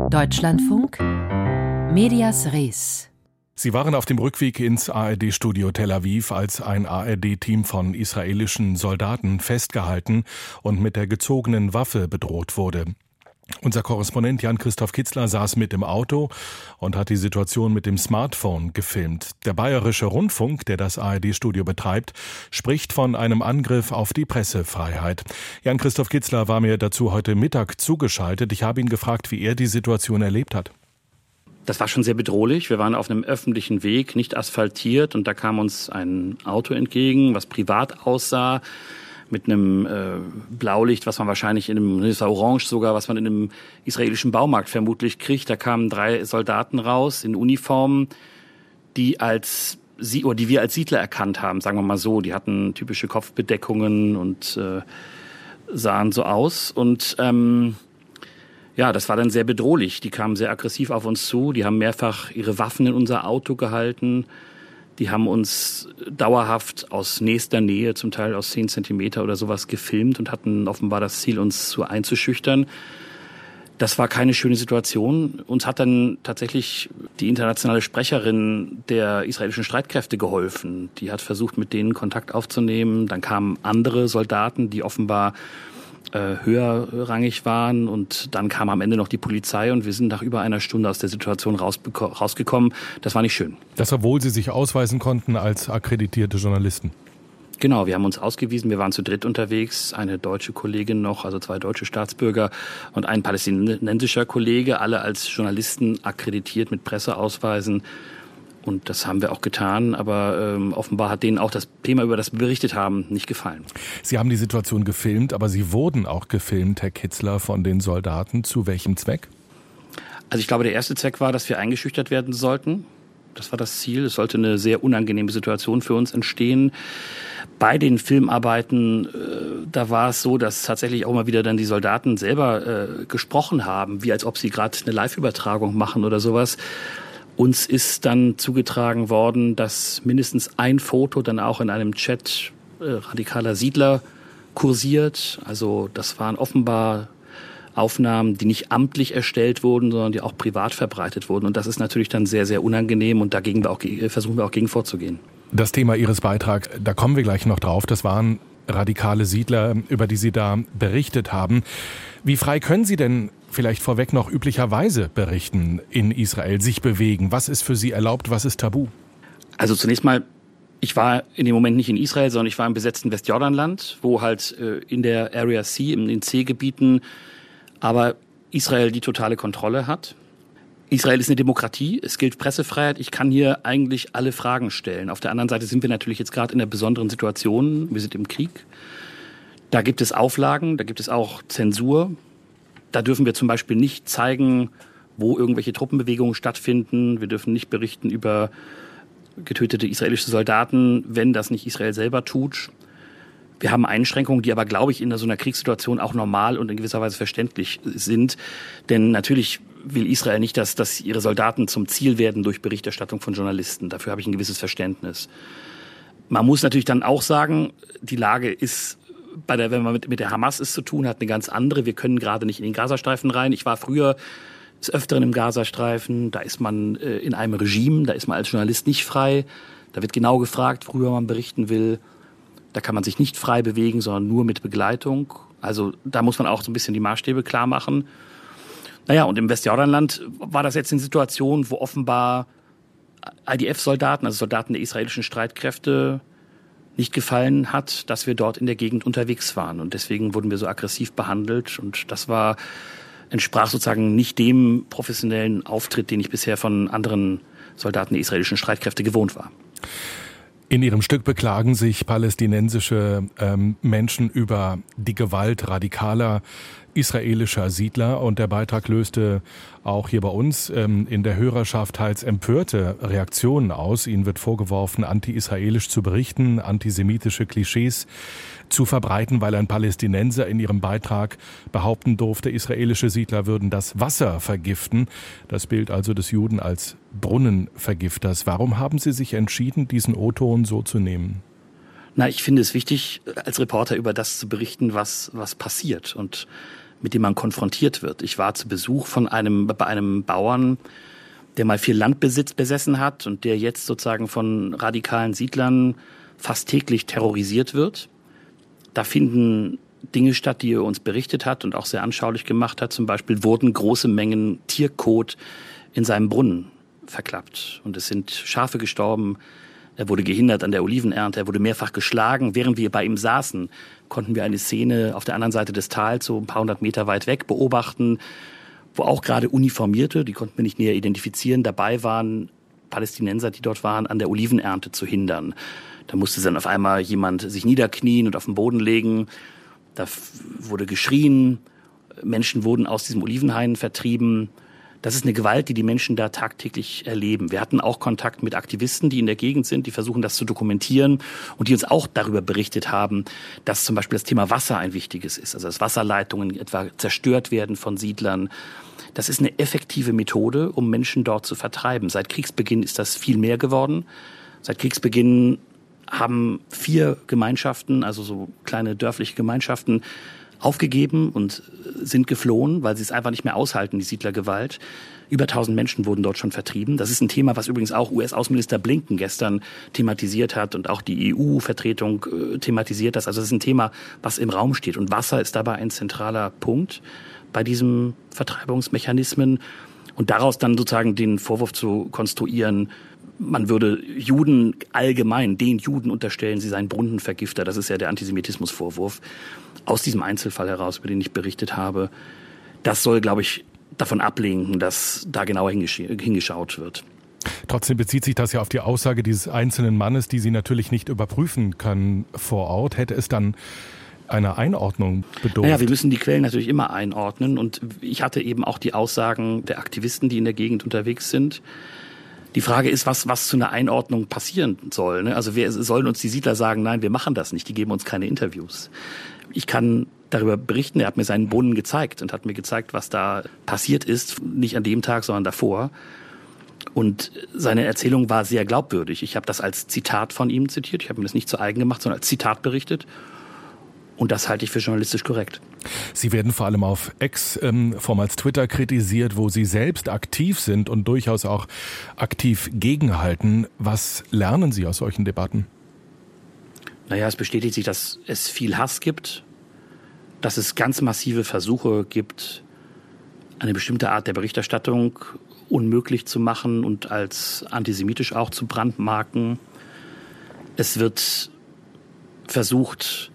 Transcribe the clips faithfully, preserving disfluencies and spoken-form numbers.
Deutschlandfunk Medias Res. Sie waren auf dem Rückweg ins A R D-Studio Tel Aviv, als ein A R D-Team von israelischen Soldaten festgehalten und mit der gezogenen Waffe bedroht wurde. Unser Korrespondent Jan-Christoph Kitzler saß mit im Auto und hat die Situation mit dem Smartphone gefilmt. Der Bayerische Rundfunk, der das A R D-Studio betreibt, spricht von einem Angriff auf die Pressefreiheit. Jan-Christoph Kitzler war mir dazu heute Mittag zugeschaltet. Ich habe ihn gefragt, wie er die Situation erlebt hat. Das war schon sehr bedrohlich. Wir waren auf einem öffentlichen Weg, nicht asphaltiert, und da kam uns ein Auto entgegen, was privat aussah, mit einem äh, Blaulicht, was man wahrscheinlich in einem, das war orange sogar, was man in einem israelischen Baumarkt vermutlich kriegt. Da kamen drei Soldaten raus in Uniformen, die als sie oder die wir als Siedler erkannt haben, sagen wir mal so. Die hatten typische Kopfbedeckungen und äh, sahen so aus. Und ähm, ja, das war dann sehr bedrohlich. Die kamen sehr aggressiv auf uns zu. Die haben mehrfach ihre Waffen in unser Auto gehalten. Die haben uns dauerhaft aus nächster Nähe, zum Teil aus zehn Zentimeter oder sowas, gefilmt und hatten offenbar das Ziel, uns zu einzuschüchtern. Das war keine schöne Situation. Uns hat dann tatsächlich die internationale Sprecherin der israelischen Streitkräfte geholfen. Die hat versucht, mit denen Kontakt aufzunehmen. Dann kamen andere Soldaten, die offenbar äh, höherrangig waren. Und dann kam am Ende noch die Polizei und wir sind nach über einer Stunde aus der Situation rausbeko- rausgekommen. Das war nicht schön. Das, obwohl Sie sich ausweisen konnten als akkreditierte Journalisten? Genau, wir haben uns ausgewiesen. Wir waren zu dritt unterwegs. Eine deutsche Kollegin noch, also zwei deutsche Staatsbürger und ein palästinensischer Kollege, alle als Journalisten akkreditiert mit Presseausweisen. Und das haben wir auch getan, aber ähm, offenbar hat denen auch das Thema, über das wir berichtet haben, nicht gefallen. Sie haben die Situation gefilmt, aber Sie wurden auch gefilmt, Herr Kitzler, von den Soldaten. Zu welchem Zweck? Also ich glaube, der erste Zweck war, dass wir eingeschüchtert werden sollten. Das war das Ziel. Es sollte eine sehr unangenehme Situation für uns entstehen. Bei den Filmarbeiten, äh, da war es so, dass tatsächlich auch mal wieder dann die Soldaten selber äh, gesprochen haben, wie als ob sie gerade eine Live-Übertragung machen oder sowas. Uns ist dann zugetragen worden, dass mindestens ein Foto dann auch in einem Chat äh, radikaler Siedler kursiert. Also das waren offenbar Aufnahmen, die nicht amtlich erstellt wurden, sondern die auch privat verbreitet wurden. Und das ist natürlich dann sehr, sehr unangenehm und dagegen wir auch, versuchen wir auch gegen vorzugehen. Das Thema Ihres Beitrags, da kommen wir gleich noch drauf. Das waren radikale Siedler, über die Sie da berichtet haben. Wie frei können Sie denn vielleicht vorweg noch üblicherweise berichten in Israel, sich bewegen? Was ist für Sie erlaubt, was ist tabu? Also zunächst mal, ich war in dem Moment nicht in Israel, sondern ich war im besetzten Westjordanland, wo halt äh, in der Area C, in den C-Gebieten, aber Israel die totale Kontrolle hat. Israel ist eine Demokratie, es gilt Pressefreiheit. Ich kann hier eigentlich alle Fragen stellen. Auf der anderen Seite sind wir natürlich jetzt gerade in einer besonderen Situation. Wir sind im Krieg. Da gibt es Auflagen, da gibt es auch Zensur. Da dürfen wir zum Beispiel nicht zeigen, wo irgendwelche Truppenbewegungen stattfinden. Wir dürfen nicht berichten über getötete israelische Soldaten, wenn das nicht Israel selber tut. Wir haben Einschränkungen, die aber, glaube ich, in so einer Kriegssituation auch normal und in gewisser Weise verständlich sind. Denn natürlich will Israel nicht, dass, dass ihre Soldaten zum Ziel werden durch Berichterstattung von Journalisten. Dafür habe ich ein gewisses Verständnis. Man muss natürlich dann auch sagen, die Lage ist, bei der, wenn man mit, mit der Hamas es zu tun hat, eine ganz andere. Wir können gerade nicht in den Gazastreifen rein. Ich war früher des Öfteren im Gazastreifen. Da ist man äh, in einem Regime, da ist man als Journalist nicht frei. Da wird genau gefragt, worüber man berichten will. Da kann man sich nicht frei bewegen, sondern nur mit Begleitung. Also da muss man auch so ein bisschen die Maßstäbe klar machen. Naja, und im Westjordanland war das jetzt eine Situation, wo offenbar I D F-Soldaten, also Soldaten der israelischen Streitkräfte, nicht gefallen hat, dass wir dort in der Gegend unterwegs waren. Und deswegen wurden wir so aggressiv behandelt. Und das war, entsprach sozusagen nicht dem professionellen Auftritt, den ich bisher von anderen Soldaten der israelischen Streitkräfte gewohnt war. In Ihrem Stück beklagen sich palästinensische ähm, Menschen über die Gewalt radikaler israelischer Siedler, und der Beitrag löste auch hier bei uns ähm, in der Hörerschaft teils empörte Reaktionen aus. Ihnen wird vorgeworfen, anti-israelisch zu berichten, antisemitische Klischees zu verbreiten, weil ein Palästinenser in ihrem Beitrag behaupten durfte, israelische Siedler würden das Wasser vergiften. Das Bild also des Juden als Brunnenvergifters. Warum haben Sie sich entschieden, diesen O-Ton so zu nehmen? Na, ich finde es wichtig, als Reporter über das zu berichten, was, was passiert. Und mit dem man konfrontiert wird. Ich war zu Besuch von einem, bei einem Bauern, der mal viel Landbesitz besessen hat und der jetzt sozusagen von radikalen Siedlern fast täglich terrorisiert wird. Da finden Dinge statt, die er uns berichtet hat und auch sehr anschaulich gemacht hat. Zum Beispiel wurden große Mengen Tierkot in seinem Brunnen verklappt. Und es sind Schafe gestorben. Er wurde gehindert an der Olivenernte. Er wurde mehrfach geschlagen. Während wir bei ihm saßen, konnten wir eine Szene auf der anderen Seite des Tals, so ein paar hundert Meter weit weg, beobachten, wo auch gerade Uniformierte, die konnten wir nicht näher identifizieren, dabei waren, Palästinenser, die dort waren, an der Olivenernte zu hindern. Da musste dann auf einmal jemand sich niederknien und auf den Boden legen. Da wurde geschrien. Menschen wurden aus diesem Olivenhain vertrieben. Das ist eine Gewalt, die die Menschen da tagtäglich erleben. Wir hatten auch Kontakt mit Aktivisten, die in der Gegend sind, die versuchen, das zu dokumentieren und die uns auch darüber berichtet haben, dass zum Beispiel das Thema Wasser ein wichtiges ist. Also dass Wasserleitungen etwa zerstört werden von Siedlern. Das ist eine effektive Methode, um Menschen dort zu vertreiben. Seit Kriegsbeginn ist das viel mehr geworden. Seit Kriegsbeginn haben vier Gemeinschaften, also so kleine dörfliche Gemeinschaften, aufgegeben und sind geflohen, weil sie es einfach nicht mehr aushalten, die Siedlergewalt. Über tausend Menschen wurden dort schon vertrieben. Das ist ein Thema, was übrigens auch U S-Außenminister Blinken gestern thematisiert hat und auch die E U-Vertretung äh, thematisiert das. Also das ist ein Thema, was im Raum steht. Und Wasser ist dabei ein zentraler Punkt bei diesen Vertreibungsmechanismen. Und daraus dann sozusagen den Vorwurf zu konstruieren, man würde Juden allgemein, den Juden unterstellen, sie seien Brunnenvergifter. Das ist ja der Antisemitismusvorwurf aus diesem Einzelfall heraus, über den ich berichtet habe. Das soll, glaube ich, davon ablenken, dass da genauer hingesch- hingeschaut wird. Trotzdem bezieht sich das ja auf die Aussage dieses einzelnen Mannes, die Sie natürlich nicht überprüfen können vor Ort. Hätte es dann eine Einordnung bedurft? Naja, wir müssen die Quellen natürlich immer einordnen. Und ich hatte eben auch die Aussagen der Aktivisten, die in der Gegend unterwegs sind. Die Frage ist, was, was zu einer Einordnung passieren soll. Ne? Also wir sollen uns die Siedler sagen, nein, wir machen das nicht, die geben uns keine Interviews. Ich kann darüber berichten, er hat mir seinen Brunnen gezeigt und hat mir gezeigt, was da passiert ist, nicht an dem Tag, sondern davor. Und seine Erzählung war sehr glaubwürdig. Ich habe das als Zitat von ihm zitiert, ich habe mir das nicht zu eigen gemacht, sondern als Zitat berichtet. Und das halte ich für journalistisch korrekt. Sie werden vor allem auf X, ähm, vormals Twitter, kritisiert, wo Sie selbst aktiv sind und durchaus auch aktiv gegenhalten. Was lernen Sie aus solchen Debatten? Naja, es bestätigt sich, dass es viel Hass gibt, dass es ganz massive Versuche gibt, eine bestimmte Art der Berichterstattung unmöglich zu machen und als antisemitisch auch zu brandmarken. Es wird versucht,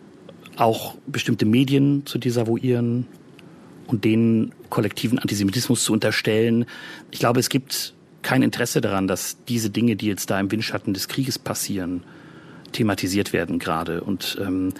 auch bestimmte Medien zu desavouieren und denen kollektiven Antisemitismus zu unterstellen. Ich glaube, es gibt kein Interesse daran, dass diese Dinge, die jetzt da im Windschatten des Krieges passieren, thematisiert werden gerade. Und ähm,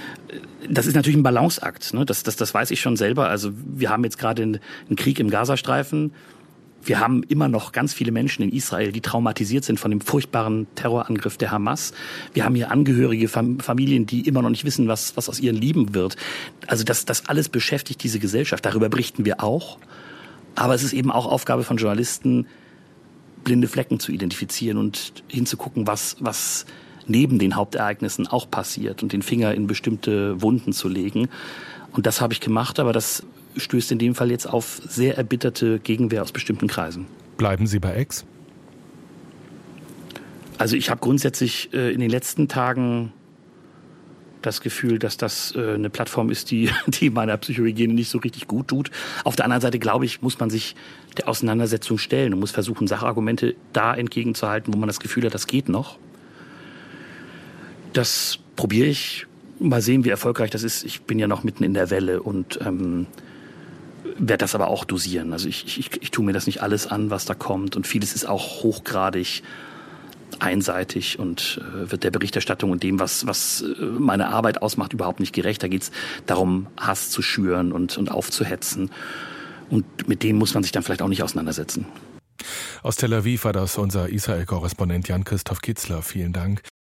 das ist natürlich ein Balanceakt. Ne? Das, das, das weiß ich schon selber. Also wir haben jetzt gerade einen, einen Krieg im Gazastreifen. Wir haben immer noch ganz viele Menschen in Israel, die traumatisiert sind von dem furchtbaren Terrorangriff der Hamas. Wir haben hier Angehörige, Familien, die immer noch nicht wissen, was, was aus ihren Lieben wird. Also das, das alles beschäftigt diese Gesellschaft. Darüber berichten wir auch. Aber es ist eben auch Aufgabe von Journalisten, blinde Flecken zu identifizieren und hinzugucken, was, was neben den Hauptereignissen auch passiert und den Finger in bestimmte Wunden zu legen. Und das habe ich gemacht, aber das stößt in dem Fall jetzt auf sehr erbitterte Gegenwehr aus bestimmten Kreisen. Bleiben Sie bei X? Also ich habe grundsätzlich äh, in den letzten Tagen das Gefühl, dass das äh, eine Plattform ist, die, die meiner Psychohygiene nicht so richtig gut tut. Auf der anderen Seite, glaube ich, muss man sich der Auseinandersetzung stellen und muss versuchen, Sachargumente da entgegenzuhalten, wo man das Gefühl hat, das geht noch. Das probiere ich. Mal sehen, wie erfolgreich das ist. Ich bin ja noch mitten in der Welle und ähm, werde das aber auch dosieren. Also ich, ich, ich tue mir das nicht alles an, was da kommt. Und vieles ist auch hochgradig einseitig und äh, wird der Berichterstattung und dem, was, was meine Arbeit ausmacht, überhaupt nicht gerecht. Da geht es darum, Hass zu schüren und, und aufzuhetzen. Und mit dem muss man sich dann vielleicht auch nicht auseinandersetzen. Aus Tel Aviv war das unser Israel-Korrespondent Jan-Christoph Kitzler. Vielen Dank.